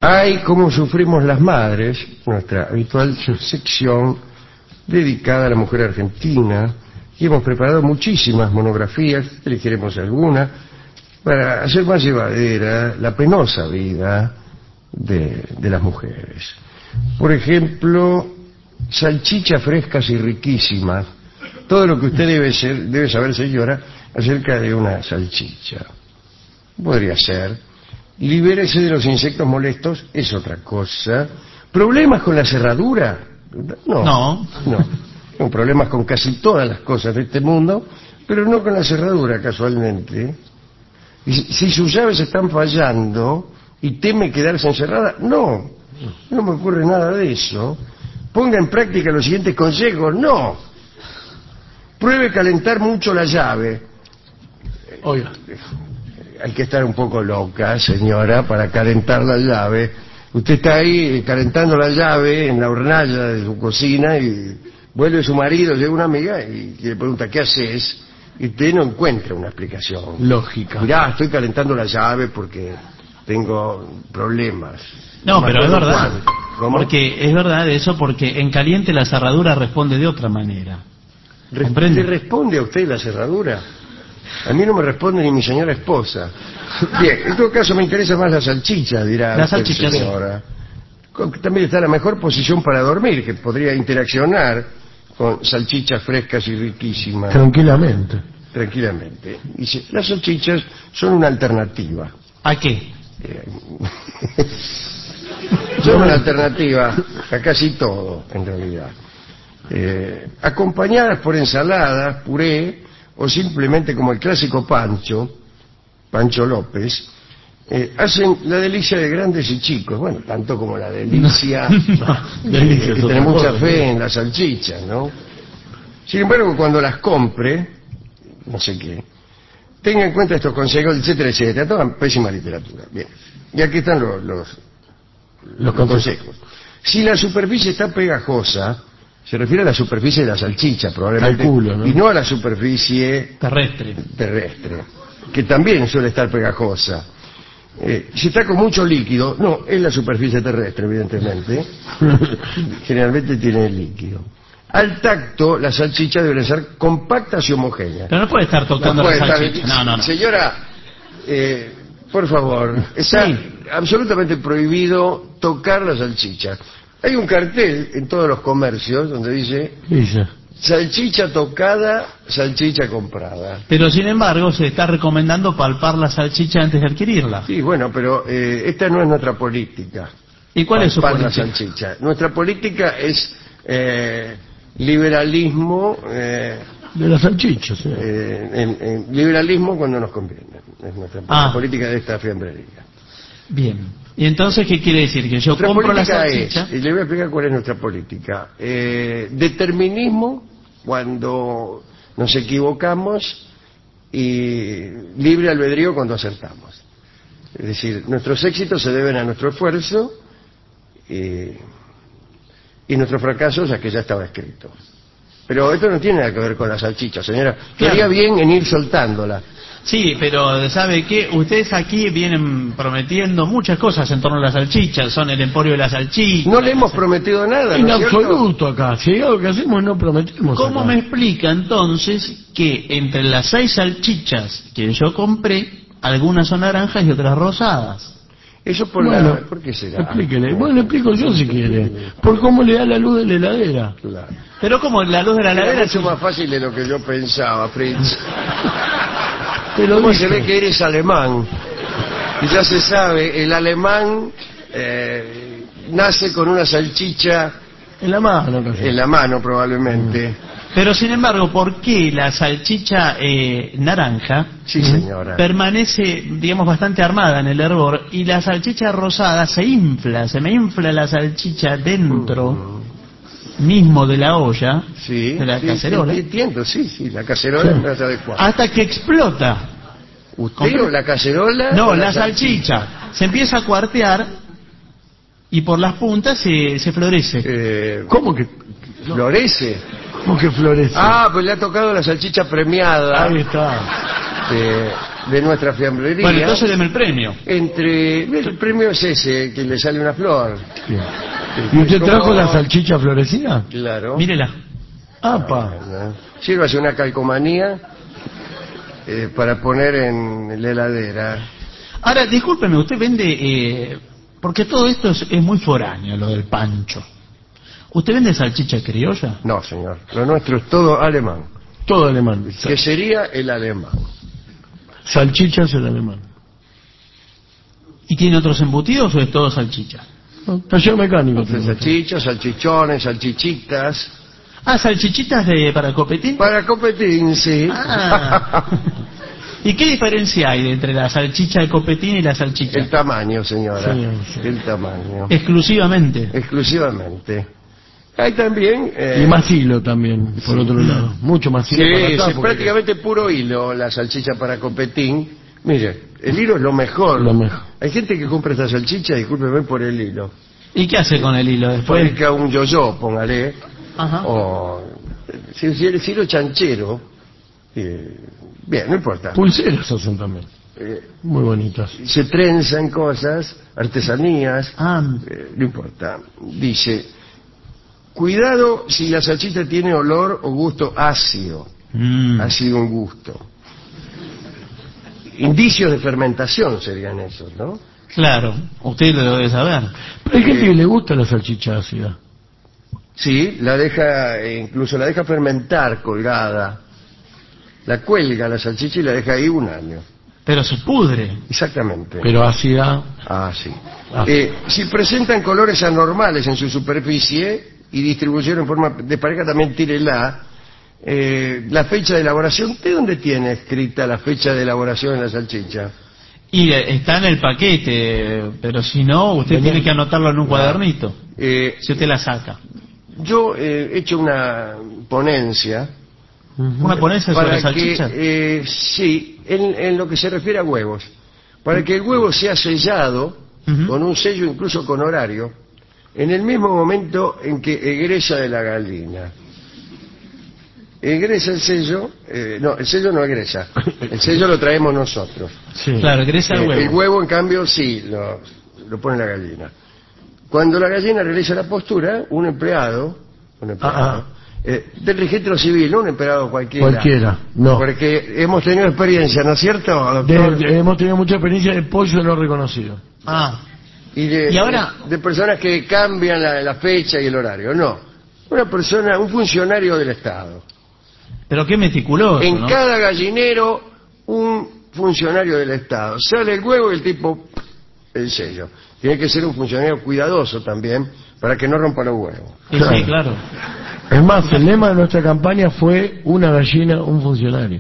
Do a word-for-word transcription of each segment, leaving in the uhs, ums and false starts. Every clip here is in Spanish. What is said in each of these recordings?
hay Cómo sufrimos las madres, nuestra habitual sección dedicada a la mujer argentina, y hemos preparado muchísimas monografías, elegiremos alguna, para hacer más llevadera la penosa vida de, de las mujeres. Por ejemplo, salchichas frescas y riquísimas, todo lo que usted debe, ser, debe saber, señora, acerca de una salchicha. Podría ser. Libérese de los insectos molestos, es otra cosa. ¿Problemas con la cerradura? No. No. No. Tengo problemas con casi todas las cosas de este mundo, pero no con la cerradura, casualmente. Y si, si sus llaves están fallando y teme quedarse encerrada, no. No me ocurre nada de eso. Ponga en práctica los siguientes consejos. No. Pruebe calentar mucho la llave. Oiga. Hay que estar un poco loca, señora, para calentar la llave. Usted está ahí calentando la llave en la hornalla de su cocina y vuelve su marido, llega una amiga y le pregunta, ¿qué haces? Y usted no encuentra una explicación lógica. Mirá, estoy calentando la llave porque tengo problemas. No, no pero es verdad. Cuándo. ¿Cómo? Porque es verdad eso, porque en caliente la cerradura responde de otra manera. ¿Le responde a usted la cerradura? A mí no me responde ni mi señora esposa. Bien, en todo caso me interesa más la salchicha, dirá la usted, salchicha, señora. También está la mejor posición para dormir, que podría interaccionar con salchichas frescas y riquísimas. Tranquilamente. Tranquilamente. Dice, las salchichas son una alternativa. ¿A qué? Eh, son una alternativa a casi todo, en realidad. Eh, acompañadas por ensaladas, puré, o simplemente como el clásico Pancho, Pancho López, eh, hacen la delicia de grandes y chicos. Bueno, tanto como la delicia, no, delicia eh, tener mucha fe en las salchichas, ¿no? Sin embargo, cuando las compre, no sé qué, tenga en cuenta estos consejos, etcétera, etcétera. Toda pésima literatura. Bien. Y aquí están los, los, los consejos. Si la superficie está pegajosa, se refiere a la superficie de la salchicha, probablemente, Calculo, ¿no? Y no a la superficie terrestre, terrestre, que también suele estar pegajosa. Eh, si está con mucho líquido, no, es la superficie terrestre, evidentemente. Generalmente tiene líquido. Al tacto, las salchichas deben ser compactas y homogéneas. Pero no puede estar tocando no la estar... salchicha. No, no, no. Señora, eh, por favor, está sí. absolutamente prohibido tocar la salchicha. Hay un cartel en todos los comercios donde dice, dice salchicha tocada, salchicha comprada. Pero sin embargo se está recomendando palpar la salchicha antes de adquirirla. Sí, bueno, pero eh, esta no es nuestra política. ¿Y cuál es su palpar política? la salchicha. Nuestra política es eh, liberalismo. Eh, de las salchichas. ¿Sí? Eh, en, en liberalismo cuando nos conviene. Es nuestra ah. política de esta fiambrería. Bien. ¿Y entonces qué quiere decir? Que yo nuestra compro la política salchicha. Es, y le voy a explicar cuál es nuestra política. Eh, determinismo cuando nos equivocamos y libre albedrío cuando acertamos. Es decir, nuestros éxitos se deben a nuestro esfuerzo y, y nuestros fracasos a que ya estaba escrito. Pero esto no tiene nada que ver con la salchicha, señora. Claro. Quería bien en ir soltándola. Sí, pero ¿sabe qué? Ustedes aquí vienen prometiendo muchas cosas en torno a las salchichas. Son el emporio de la salchicha. No le hemos prometido nada, En ¿no es absoluto acá. Si algo que hacemos no prometemos. ¿Cómo acá. me explica entonces que entre las seis salchichas que yo compré, algunas son naranjas y otras rosadas? Eso por Bueno, la... ¿Por qué será? Explíquele. Bueno, le explico yo si quiere. Por cómo le da la luz de la heladera. Claro. Pero como la luz de la Era heladera... mucho más fácil de lo que yo pensaba, Fritz. Pero ¿Cómo dice, se ve que eres alemán? Y ya se sabe, el alemán eh, nace con una salchicha en la mano. No sé. en la mano probablemente. Pero sin embargo, ¿por qué la salchicha eh, naranja Sí, señora. permanece, digamos, bastante armada en el hervor y la salchicha rosada se infla, se me infla la salchicha dentro uh-huh. mismo de la olla, sí, de la sí, cacerola? Sí, entiendo, sí, sí, la cacerola sí. es adecuada. Hasta que explota. ¿Usted o la cacerola? No, la, la salchicha. salchicha. Se empieza a cuartear y por las puntas se, se florece. Eh, ¿Cómo que florece? ¿Cómo que florece? Ah, pues le ha tocado la salchicha premiada. Ahí está. Eh, de nuestra fiambrería. Bueno, entonces deme el premio. Entre el premio es ese, que le sale una flor. Bien. ¿Y usted Como- trajo la salchicha florecida? Claro. Mírela. ¡Apa! Bueno, sírvase una calcomanía eh, para poner en la heladera. Ahora, discúlpeme, usted vende... Eh, porque todo esto es, es muy foráneo, lo del pancho. ¿Usted vende salchicha criolla? No, señor. Lo nuestro es todo alemán. Todo alemán. ¿Qué sería el alemán? Salchicha es el alemán. ¿Y tiene otros embutidos o es todo salchicha? No, taller mecánico. Entonces, tenemos. salchichas, salchichones, salchichitas. Ah, salchichitas de para copetín. Para copetín, sí. Ah. ¿Y qué diferencia hay entre la salchicha de copetín y la salchicha? El tamaño, señora. Sí, sí. El tamaño. Exclusivamente. Exclusivamente. Hay también... eh, Y más hilo también, por otro lado. Mucho más Sí, hilo. para acá, sí, porque- prácticamente puro hilo la salchicha para copetín. Mire, el hilo es lo mejor. Lo mejor. Hay gente que compra esta salchicha, discúlpeme, por el hilo. ¿Y qué hace con el hilo después? Fabrica un yo-yo, póngale. Ajá. O si, si el hilo chanchero. eh, bien, no importa. Pulseras hacen también. Eh, Muy bonitas. se trenzan cosas, artesanías. Ah, eh, no importa. Dice, cuidado si la salchicha tiene olor o gusto ácido. mm. Ha sido un gusto. Indicios de fermentación serían esos, ¿no? Claro, usted lo debe saber. Pero hay gente que le gusta la salchicha ácida. Sí, la deja, eh, incluso la deja fermentar colgada. La cuelga la salchicha y la deja ahí un año. Pero se pudre. Exactamente. Pero ácida... Ah, sí. Ah. Eh, si presentan colores anormales en su superficie y distribución en forma de pareja, también tírela. Eh, la fecha de elaboración, ¿de dónde tiene escrita la fecha de elaboración en la salchicha? Y eh, está en el paquete, pero si no, usted Venía- tiene que anotarlo en un cuadernito. Eh, Si usted la saca. yo eh, he hecho una ponencia ¿Una ponencia sobre para salchicha? que, eh, sí, en, en lo que se refiere a huevos, para que el huevo sea sellado Ujú. con un sello, incluso con horario, en el mismo momento en que egresa de la gallina. Egresa el sello, eh, no, el sello no egresa, el sello lo traemos nosotros. Sí. Claro, egresa el Eh, huevo. El huevo, en cambio, sí, lo, lo pone la gallina. Cuando la gallina realiza la postura, un empleado, un empleado Ah, eh, del registro civil, no un empleado cualquiera. Cualquiera, no. Porque hemos tenido experiencia, ¿no es cierto, De- doctor? de- hemos tenido mucha experiencia de pollo no reconocido. Ah, y de, y ahora- de, de personas que cambian la, la fecha y el horario. No, una persona, un funcionario del Estado. pero qué meticuloso, En ¿no? cada gallinero, un funcionario del Estado. Sale el huevo y el tipo, el sello. Tiene que ser un funcionario cuidadoso también, para que no rompa los huevos. Sí, sí, claro. Es más, el lema de nuestra campaña fue una gallina, un funcionario.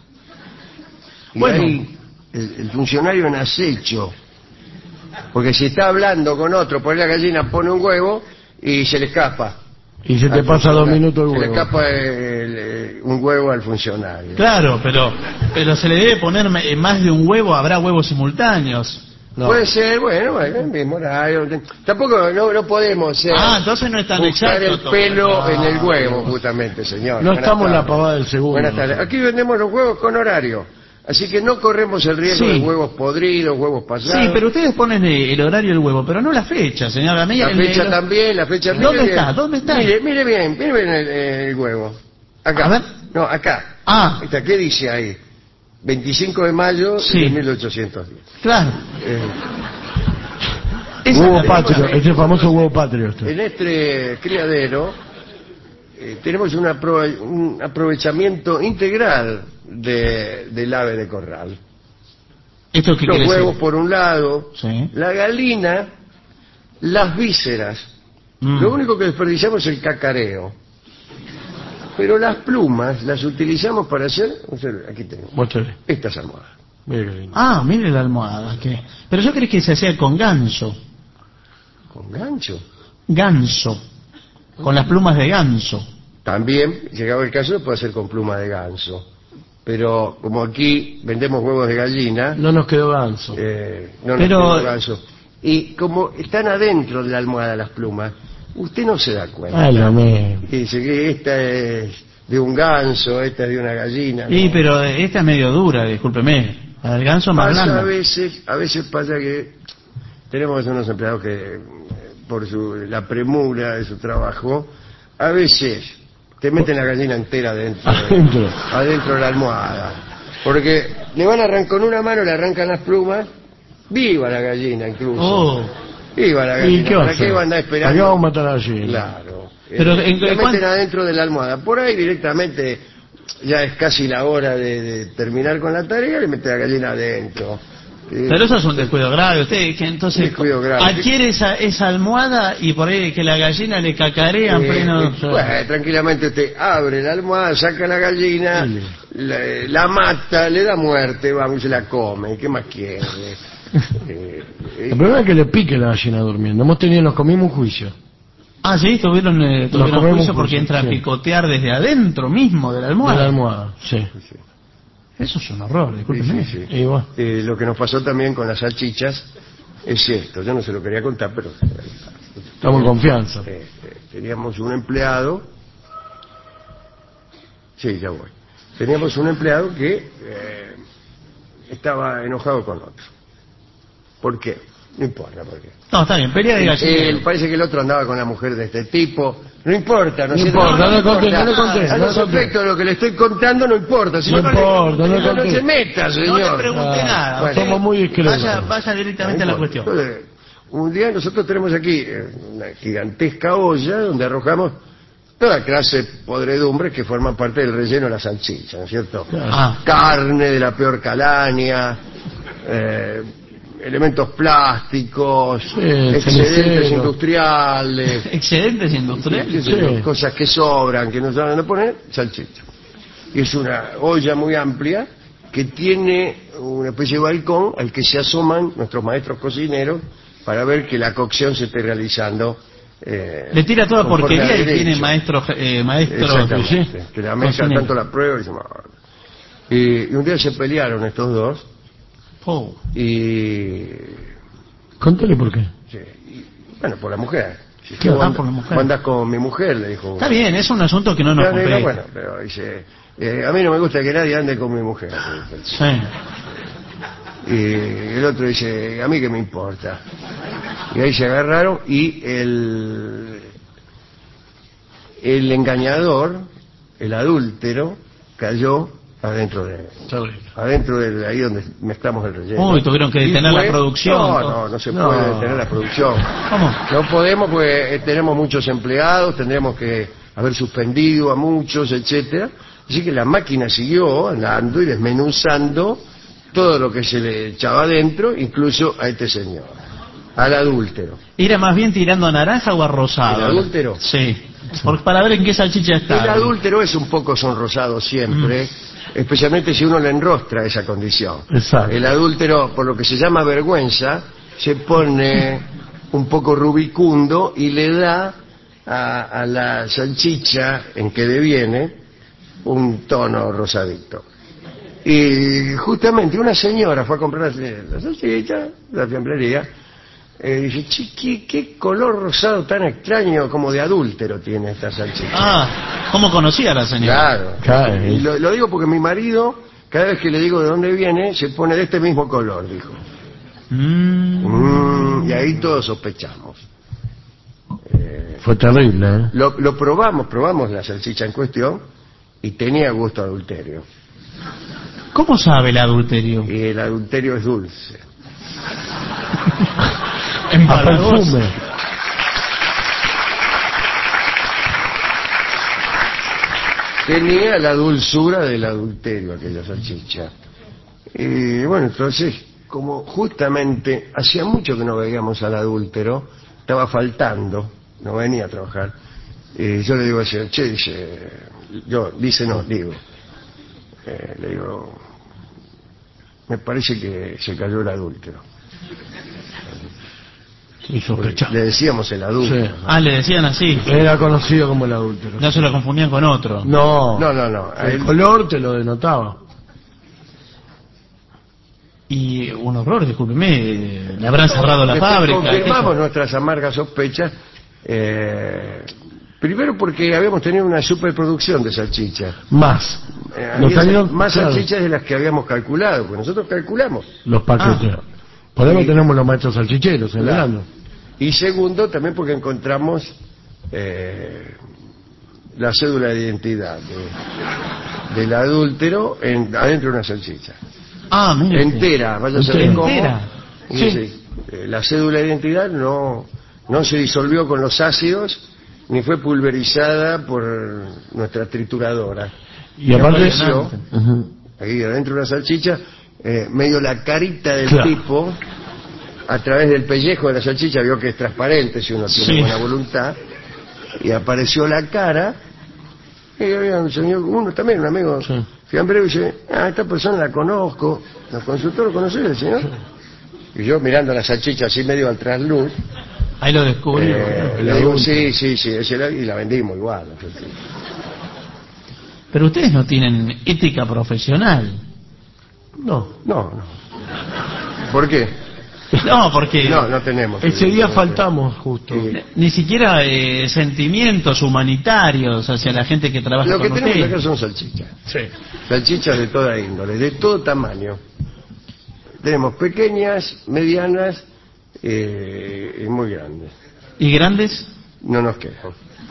Y Bueno. ahí el, el funcionario en acecho. Porque si está hablando con otro, por ahí la gallina pone un huevo y se le escapa. Y se te Al pasa dos funcionario. minutos el Se le huevo. escapa el- el- un huevo al funcionario. Claro, pero pero se le debe poner ma- eh, más de un huevo, habrá huevos simultáneos. No. Puede ser, bueno, bueno, el mismo horario. Tampoco no, no podemos eh, Ah, entonces no es tan buscar exacto el todo. pelo Ah, en el huevo, justamente, señor. No Buenas estamos en la tardes. pavada del segundo. Buenas tardes. Aquí vendemos los huevos con horario. Así que no corremos el riesgo Sí. de huevos podridos, huevos pasados. Sí, pero ustedes ponen eh, el horario del huevo, pero no la fecha, señora. Mira, La el- fecha el- también, la fecha... ¿Dónde mire está? bien. ¿Dónde está? Mire, mire bien, mire bien el, el huevo. Acá. A ver. No, acá. Ah, Está, ¿qué dice ahí? veinticinco de mayo Sí. de mil ochocientos diez. claro. Eh, Esa Huevo es la patrio, fecha. ese famoso huevo patrio. este. en este criadero eh, tenemos un, aprove- un aprovechamiento integral de, del ave de corral. ¿Esto qué Los quiere huevos decir? por un lado, Sí. la galina, las vísceras. Mm. Lo único que desperdiciamos es el cacareo. Pero las plumas las utilizamos para hacer... observe, aquí tengo. Muéstrale. Estas almohadas. Mire qué lindo. Ah, mire la almohada. Que... Pero yo creí que se hacía con ganso. Con gancho. Ganso. Con las plumas de ganso. También, llegado el caso, puede hacer con pluma de ganso. Pero como aquí vendemos huevos de gallina, No nos quedó ganso. eh, no nos Pero- queda ganso. Y como están adentro de la almohada las plumas, usted no se da cuenta. Ay, lo mismo. Y dice que esta es de un ganso, esta es de una gallina. Sí, no. pero esta es medio dura, discúlpeme. La del ganso más Pasa blanda. a veces, a veces pasa que tenemos unos empleados que, por su, la premura de su trabajo, a veces te meten la gallina entera adentro, Adentro. adentro de la almohada. Porque le van a arrancar con una mano, le arrancan las plumas, viva la gallina incluso. Oh. Viva la ¿Y gallina, qué va a ¿para qué hacer? va a andar ¿Para qué esperando? vamos a matar a la gallina? Claro. Pero, Eh, ¿en- la en meten cuán- adentro de la almohada. Por ahí directamente, ya es casi la hora de, de terminar con la tarea, le mete la gallina adentro. Eh, Pero eso es un descuido grave. Usted que entonces Descuido grave. adquiere esa, esa almohada y por ahí que la gallina le cacarea en Eh, pleno... eh, bueno, tranquilamente usted abre la almohada, saca la gallina, Sí. la, la mata, le da muerte, vamos, y se la come. ¿Qué más quiere? Eh, eh, El problema es que le pique la gallina durmiendo. Hemos tenido, nos comimos un juicio. Ah, sí, tuvieron, eh, tuvieron comemos juicio porque juicio, entra sí. a picotear desde adentro mismo de la De almohada. la almohada, sí. Eso es un horror, sí, discúlpeme. sí, sí. Y bueno, Eh, lo que nos pasó también con las salchichas es esto. Yo no se lo quería contar, pero estamos en confianza. eh, eh, teníamos un empleado. Sí, ya voy. Teníamos un empleado que eh, estaba enojado con otro. ¿Por qué? No importa por qué. No, está bien, pelea de Eh, gallinero. parece que el otro andaba con una mujer de este tipo. No importa, ¿no, No es cierto? importa, no le conté, no le conté, A no los le conté. efectos de lo que le estoy contando no importa. Si No no, importa, no le no, no conté. se meta, No señor. le pregunte Ah, nada. bueno. usted Somos muy discretos. Vaya, vaya directamente a la No importa. cuestión. Entonces, un día nosotros tenemos aquí eh, una gigantesca olla donde arrojamos toda clase de podredumbres que forman parte del relleno de la salchicha, ¿no es cierto? Ah. Carne de la peor calaña, eh, elementos plásticos, Sí, excedentes cenicero. industriales, Excedentes qué industriales. sé yo, Sí. cosas que sobran, que no saben dónde poner, salchicha. Y es una olla muy amplia que tiene una especie de balcón al que se asoman nuestros maestros cocineros para ver que la cocción se esté realizando. Eh, Le tira toda conforme porquería a y derecho. tiene maestro, eh, maestro Exactamente, sí. que la mezcla Cocinero. tanto la prueba y dice, "No". Y, y un día se pelearon estos dos Oh. y, Contale por qué. sí, y, bueno, por la mujer. Si Claro, tú ah, andas- por la mujer. vos andás con mi mujer, le dijo. Está bien, es un asunto que no nos Claro, digo, compete. bueno, pero dice, eh, a mí no me gusta que nadie ande con mi mujer. Sí. Y el otro dice, a mí qué me importa. Y ahí se agarraron y el, el engañador, el adúltero, cayó adentro de Terrible. adentro de ahí donde mezclamos el relleno. Uy, tuvieron que Y detener la fue- producción, No, todo. no, no se No. puede detener la producción. ¿Cómo? No podemos porque eh, tenemos muchos empleados, tendríamos que haber suspendido a muchos, etcétera. Así que la máquina siguió andando y desmenuzando todo lo que se le echaba adentro, incluso a este señor, al adúltero. ¿Era más bien tirando a naranja o a rosado? ¿El adúltero? Sí. Por- para ver en qué salchicha está. El adúltero es un poco sonrosado siempre, especialmente si uno le enrostra esa condición. Exacto. El adúltero, por lo que se llama vergüenza, se pone un poco rubicundo y le da a, a la salchicha en que deviene un tono rosadito. Y justamente una señora fue a comprar la, la salchicha, la fiambrería, eh, dice, chiqui, qué color rosado tan extraño como de adúltero tiene esta salchicha. Ah, ¿cómo conocía a la señora? Claro. Claro. Y lo, lo digo porque mi marido, cada vez que le digo de dónde viene, se pone de este mismo color, dijo. Mm. Mm, y ahí todos sospechamos. Eh, Fue terrible, ¿eh? lo, lo probamos, probamos la salchicha en cuestión y tenía gusto a adulterio. ¿Cómo sabe el adulterio? Y el adulterio es dulce. A Empalagoso. perfume. Tenía la dulzura del adulterio aquella salchicha. Y bueno, entonces, como justamente hacía mucho que no veíamos al adúltero, estaba faltando, no venía a trabajar, y yo le digo al señor, che, dice, yo, dice no, digo, eh, le digo, me parece que se cayó el adúltero. Y sospechaba. Le decíamos el adúltero. Sí. Ah, le decían así. Era conocido como el adúltero. No se lo confundían con otro. No. No, no, no. a El él- color te lo denotaba. Y un horror, discúlpeme, le habrán cerrado la Después fábrica. confirmamos aquello. nuestras amargas sospechas, eh, Primero porque habíamos tenido una superproducción de salchichas. Más. Eh, Los había años- más claro, salchichas de las que habíamos calculado, porque nosotros calculamos. Los paqueteros. Por eso Y- tenemos los maestros salchicheros en Claro. verano. Y segundo, también porque encontramos eh, la cédula de identidad de- del adúltero en, adentro de una salchicha. Ah, mire. Entera, vaya a saber Entera. cómo. Entera. Y Sí. sí, eh, la cédula de identidad no, no se disolvió con los ácidos ni fue pulverizada por nuestra trituradora. Y aparte, apareció Ujú. ahí adentro de una salchicha, eh, medio la carita del Claro. tipo, a través del pellejo de la salchicha, vio que es transparente si uno tiene Sí. buena voluntad, y apareció la cara, y había un señor, uno también, un amigo, Sí. fiambrero, y dice, ah, esta persona la conozco, la consultó, ¿lo conoces el señor? Y yo mirando la salchicha así medio al trasluz, Ahí lo descubrió. eh, el le digo, adulto. sí, sí, sí, ese era- y la vendimos igual. la salchicha. Pero ustedes no tienen ética profesional. No. No, no. ¿Por qué? No, porque No, no tenemos. Ese día No, faltamos justo. Sí. ni siquiera eh, sentimientos humanitarios hacia la gente que trabaja Lo que con tenemos acá ustedes. son salchichas. Sí. Salchichas de toda índole, de todo tamaño. Tenemos pequeñas, medianas eh, y muy grandes. ¿Y grandes? No nos quejan.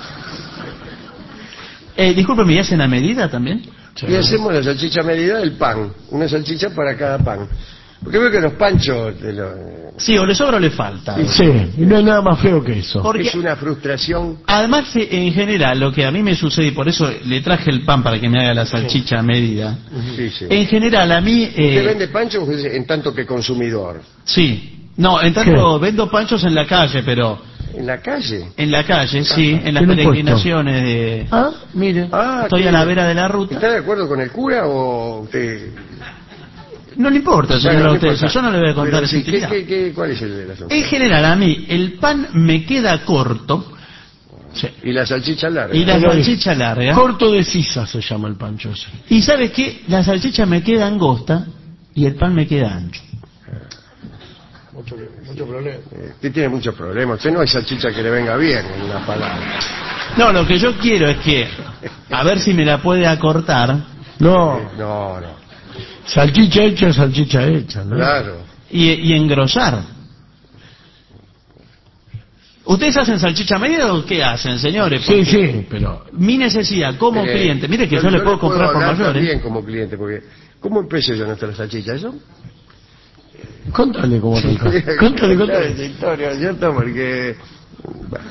Eh, discúlpeme, ¿y hacen a medida también? Sí. Y hacemos la salchicha a medida del pan. Una salchicha para cada pan. Porque veo que los panchos de los- Sí, o le sobra o le falta. Sí, y no hay nada más feo que eso. Porque es una frustración. además, eh, en general, lo que a mí me sucede, y por eso le traje el pan para que me haga la salchicha a medida. Sí, sí. En general, a mí... eh, ¿Usted vende panchos en tanto que consumidor? Sí. No, en tanto vendo panchos en la calle, pero... ¿En la calle? En la calle, sí, en las Tiene peregrinaciones de... Ah, mire. Ah, Estoy ¿qué? a la vera de la ruta. ¿Está de acuerdo con el cura o usted...? No le importa, señor Bueno, no Ortega, importa. yo no le voy a contar Pero esa sí, ¿qué- intimidad. qué- qué- ¿Cuál es el de la salchicha? En general, a mí, el pan me queda corto Y la salchicha larga. y la Pero salchicha larga. Corto de sisa se llama el pancho ese. Y ¿sabes qué? La salchicha me queda angosta y el pan me queda ancho. Mucho, mucho problema. Eh, Usted tiene muchos problemas. Usted no hay salchicha que le venga bien en una palabra. No, lo que yo quiero es que, a ver si me la puede acortar No, Eh, No, no. salchicha hecha es salchicha hecha, ¿no? Claro. y, y engrosar. ¿Ustedes hacen salchicha medida o qué hacen, señores? Sí, Porque sí, pero... mi necesidad como Eh, cliente, mire que yo, le puedo comprar por hablar mayores. también como cliente, porque ¿cómo empecé yo nuestra salchicha? ¿Eso? Contale cómo te Contale, Contale contale. esa historia, ¿cierto? Porque bueno,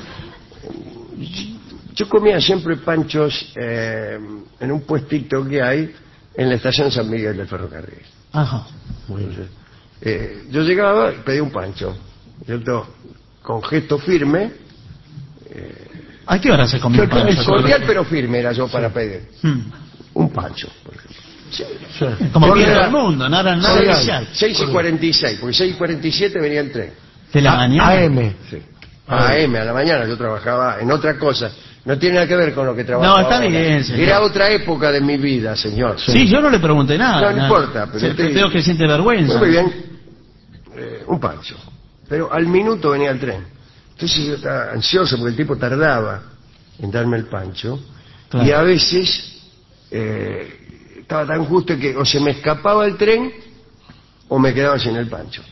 yo comía siempre panchos eh, en un puestito que hay en la estación San Miguel del ferrocarril. Ajá. Entonces, eh, yo llegaba y pedía un pancho, ¿cierto? Con gesto firme, ¿A qué hora se comió el Yo creo pancho? eso- cordial pero firme era yo para pedir Hmm. un pancho, por ejemplo. Sí. Sí. Como Porque pide todo era- el mundo, nada, nada Seis- especial. seis y cuarenta y seis, porque seis y cuarenta y siete venía el tren. De la A- mañana. A M. Sí. A M, a la mañana yo trabajaba en otra cosa. No tiene nada que ver con lo que trabajo No, está ahora. bien, señor. Era otra época de mi vida, señor. Sí, yo no le pregunté nada. No, no nada. importa, pero Se- usted- Veo que siente vergüenza. Muy bien. Eh, un pancho. Pero al minuto venía el tren. Entonces yo estaba ansioso porque el tipo tardaba en darme el pancho. Claro. Y a veces eh, estaba tan justo que o se me escapaba el tren o me quedaba sin el pancho.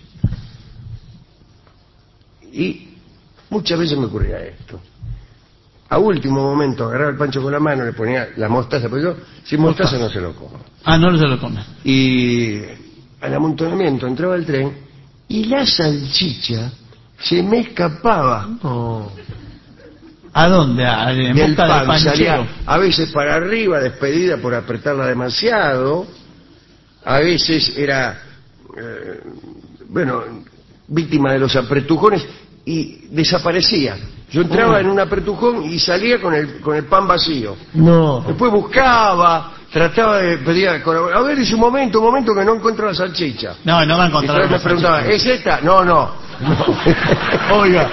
Y muchas veces me ocurría esto. A último momento agarraba el pancho con la mano, le ponía la mostaza, porque yo sin mostaza no se lo como. Ah, no se lo come. Y al amontonamiento entraba el tren y la salchicha se me escapaba No. ¿A dónde? ¿A, en del busca del pan, panchero? salía a veces para arriba, despedida por apretarla demasiado, a veces era, eh, bueno, víctima de los apretujones y desaparecía. Yo entraba Oh. en un apretujón y salía con el, con el pan vacío. No. Después buscaba, trataba de pedir colaboración. A ver, es un momento, un momento que no encuentro la salchicha. No, no va a Y encontrar entonces me una preguntaba, salchicha. ¿es esta? No, no. Oiga.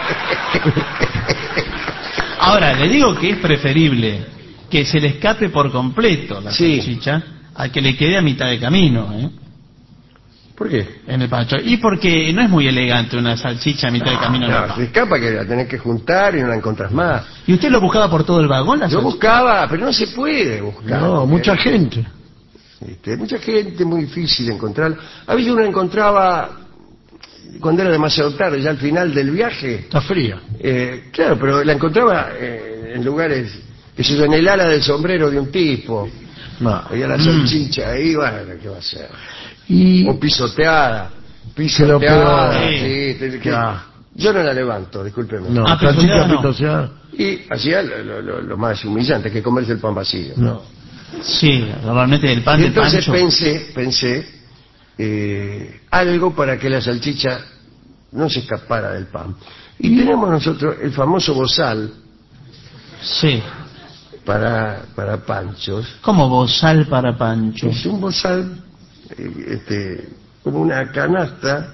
Ahora, le digo que es preferible que se le escape por completo la Sí. salchicha a que le quede a mitad de camino, ¿eh? ¿Por qué? En el pancho. Y porque no es muy elegante una salchicha a mitad de camino. en el No, pan. se escapa que la tenés que juntar y no la encontrás más. ¿Y usted lo buscaba por todo el vagón? La Yo salchicha? buscaba, pero no se puede buscar. No, porque- mucha gente. Este, mucha gente, muy difícil de encontrar. A veces uno encontraba, cuando era demasiado tarde, ya al final del viaje, Está fría. eh, claro, pero la encontraba eh, en lugares, que se en el ala del sombrero de un tipo, No. había la salchicha ahí, bueno, ¿qué va a ser? Y O pisoteada, Pero, pisoteada, pero- sí, te- que- Ya. yo no la levanto, discúlpeme. no, Ah, salchicha pisoteada no. pitoseada, Y hacía lo, lo- lo- lo más humillante, que comerse el pan vacío. no. Sí, normalmente el pan Y de entonces pancho. pensé, pensé eh, algo para que la salchicha no se escapara del pan. Y tenemos nosotros el famoso bozal Sí. para, para panchos. Como bozal para pancho. Es un bozal, eh, este, como una canasta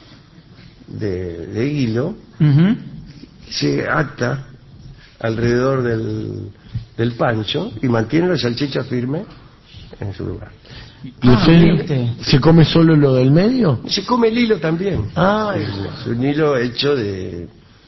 de, de hilo, Ujú. que se ata alrededor del, del pancho y mantiene la salchicha firme en su lugar. ¿Y Ah, usted ¿viste? se come solo lo del medio? Se come el hilo también. Ah, Es un hilo hecho de...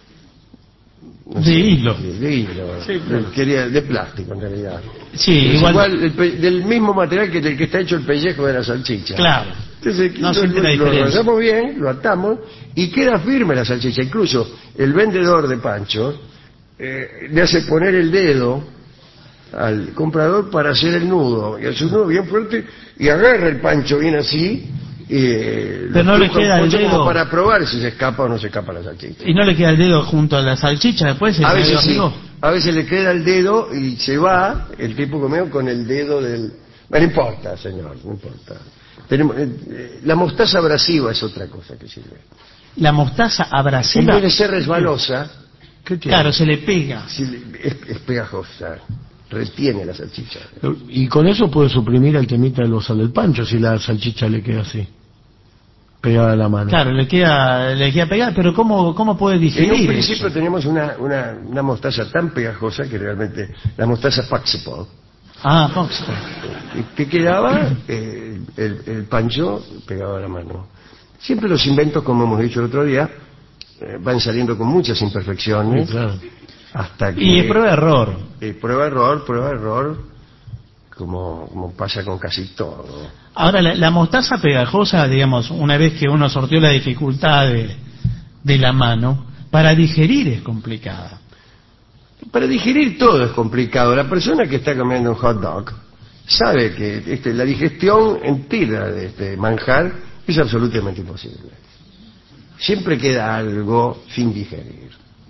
no De sé, hilo. De, de hilo. Sí, de, quería- de plástico en realidad. Sí, Es igual. igual el pe- del mismo material que del que está hecho el pellejo de la salchicha. Claro. Entonces, No lo, siente la lo diferencia. enrollamos bien, lo atamos y queda firme la salchicha. Incluso el vendedor de panchos eh, le hace poner el dedo al comprador para hacer el nudo. Y hace un nudo bien fuerte y agarra el pancho bien así. Y, eh, Pero lo no le afloja un queda el poco como dedo. para probar si se escapa o no se escapa la salchicha. Y no le queda el dedo junto a la salchicha después. ¿Se A le veces sí, arriba? a veces le queda el dedo y se va el tipo comió con el dedo del... Bueno, no importa, señor, no importa. Tenemos, eh, eh, la mostaza abrasiva es otra cosa que sirve. La mostaza En abrasiva. vez de ser resbalosa, ¿qué tiene? Claro, se le pega. si le- es, es pegajosa, retiene la salchicha. Y con eso puede suprimir el temita del bozal del pancho si la salchicha le queda así, pegada a la mano. Claro, le queda, le queda pegar, pero ¿cómo, cómo puede En un digerir principio eso? teníamos una, una, una mostaza tan pegajosa que realmente, la mostaza Paxipol, Ah, Fox. que quedaba eh, el, el pancho pegado a la mano. Siempre los inventos, como hemos dicho el otro día, eh, van saliendo con muchas imperfecciones, Sí, claro. hasta que... Y es prueba de error. eh, prueba, error, prueba, error, como, como pasa con casi todo. Ahora, la, la mostaza pegajosa, digamos, una vez que uno sorteó la dificultad de, de la mano, para digerir es complicada. Para digerir todo es complicado. La persona que está comiendo un hot dog sabe que este, la digestión entera de este manjar es absolutamente imposible. Siempre queda algo sin digerir.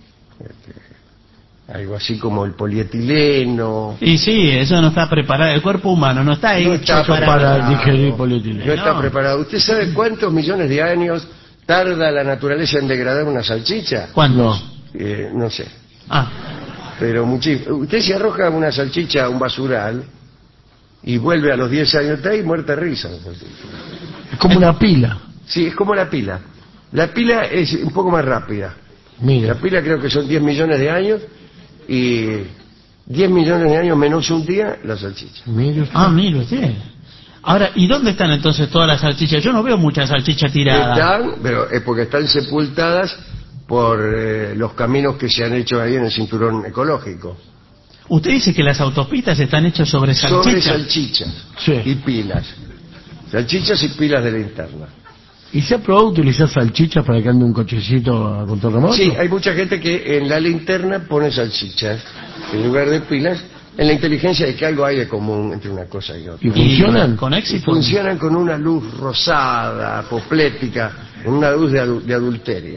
Este, algo así como el polietileno. Y sí, eso no está preparado. El cuerpo humano no está No hecho está para... Para preparado. digerir polietileno. No está No. preparado. ¿Usted sabe cuántos millones de años tarda la naturaleza en degradar una salchicha? ¿Cuántos? No. Eh, no sé. Ah, Pero muchísimo. Usted se arroja una salchicha a un basural y vuelve a los diez años está ahí muerta de risa. Es como una pila. Sí, es como la pila. La pila es un poco más rápida. La Mira, pila creo que son diez millones de años y diez millones de años menos un día la salchicha. mire usted. ah, mire usted. Ahora, ¿y dónde están entonces todas las salchichas? Yo no veo mucha salchicha tirada. Están, pero es porque están sepultadas por eh, los caminos que se han hecho ahí en el cinturón ecológico. Usted dice que las autopistas están hechas sobre salchicha. Sobre salchichas Sí. y pilas. Salchichas y pilas de linterna. ¿Y se ha probado utilizar salchichas para que ande un cochecito a control remoto? Sí, hay mucha gente que en la linterna pone salchichas en lugar de pilas, en la inteligencia de que algo hay de común entre una cosa y otra. ¿Y ¿Y funcionan? con Y éxito? funcionan con una luz rosada, apoplética, una luz de, adu- de adulterio.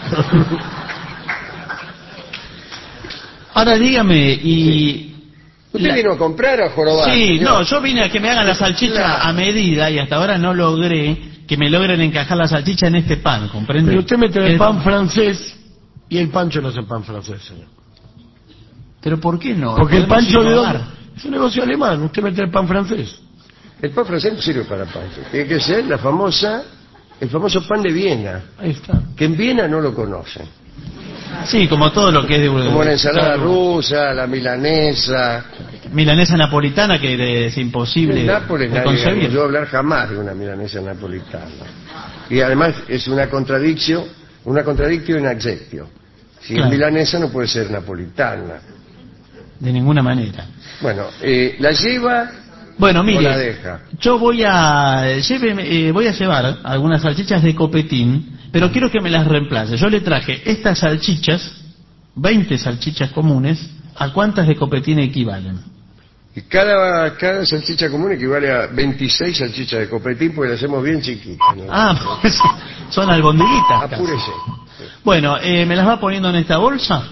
Ahora dígame, y... ¿Usted la- vino a comprar o a jorobar? Sí, señor? no, yo vine a que me hagan la salchicha Claro. a medida y hasta ahora no logré que me logren encajar la salchicha en este pan, ¿comprende? Pero usted mete el El- pan francés y el pancho no es el pan francés, señor. Pero ¿por qué no? Porque el Podemos pancho de innovar. dónde? Es un negocio alemán, usted mete el pan francés. El pan francés no sirve para pan. Tiene que ser la famosa, el famoso pan de Viena, Ahí está. que en Viena no lo conocen. Sí, como todo lo que es de... Como la ensalada claro, rusa, la milanesa. milanesa napolitana, que es imposible En Nápoles de nadie concebir. oyó hablar jamás de una milanesa napolitana. Y además es una contradicción, una contradictio in adjectio. Si Claro. es milanesa no puede ser napolitana. De ninguna manera. Bueno, eh, ¿la lleva Bueno, o la mire, deja? yo voy a lléveme, eh, voy a llevar algunas salchichas de copetín, pero quiero que me las reemplace. Yo le traje estas salchichas, veinte salchichas comunes, ¿a cuántas de copetín equivalen? Y cada, cada salchicha común equivale a veintiséis salchichas de copetín porque la hacemos bien chiquitas, ¿no? Ah, pues son albondiguitas. casi. Apúrese. Bueno, eh, ¿me las va poniendo en esta bolsa?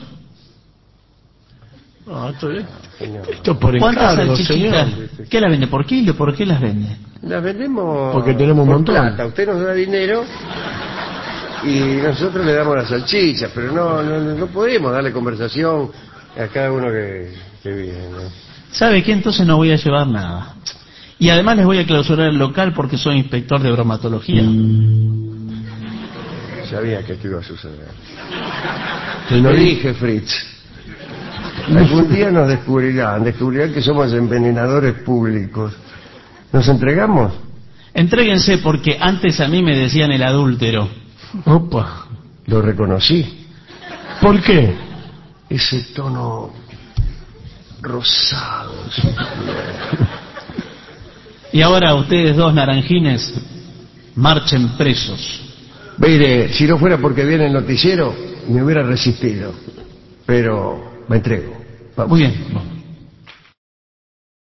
Ah, esto, Señor. esto por ¿Cuántas encargo, salchichitas? señor. ¿Qué las vende? ¿Por kilo? ¿Por qué las vende? Las vendemos Porque tenemos un por montón. plata. Usted nos da dinero y nosotros le damos las salchichas, pero no, no, no podemos darle conversación a cada uno que, que viene, ¿no? ¿Sabe qué? Entonces no voy a llevar nada. Y además les voy a clausurar el local porque soy inspector de bromatología. Sabía que esto iba a suceder. Te Lo lo dije. dije, Fritz. Algún día nos descubrirán, descubrirán que somos envenenadores públicos. ¿Nos entregamos? Entréguense porque antes a mí me decían el adúltero. Opa. Lo reconocí. ¿Por qué? Ese tono rosado. Y ahora ustedes dos naranjines marchen presos. Mire, si no fuera porque viene el noticiero, me hubiera resistido. Pero me entrego. Vamos. Muy bien.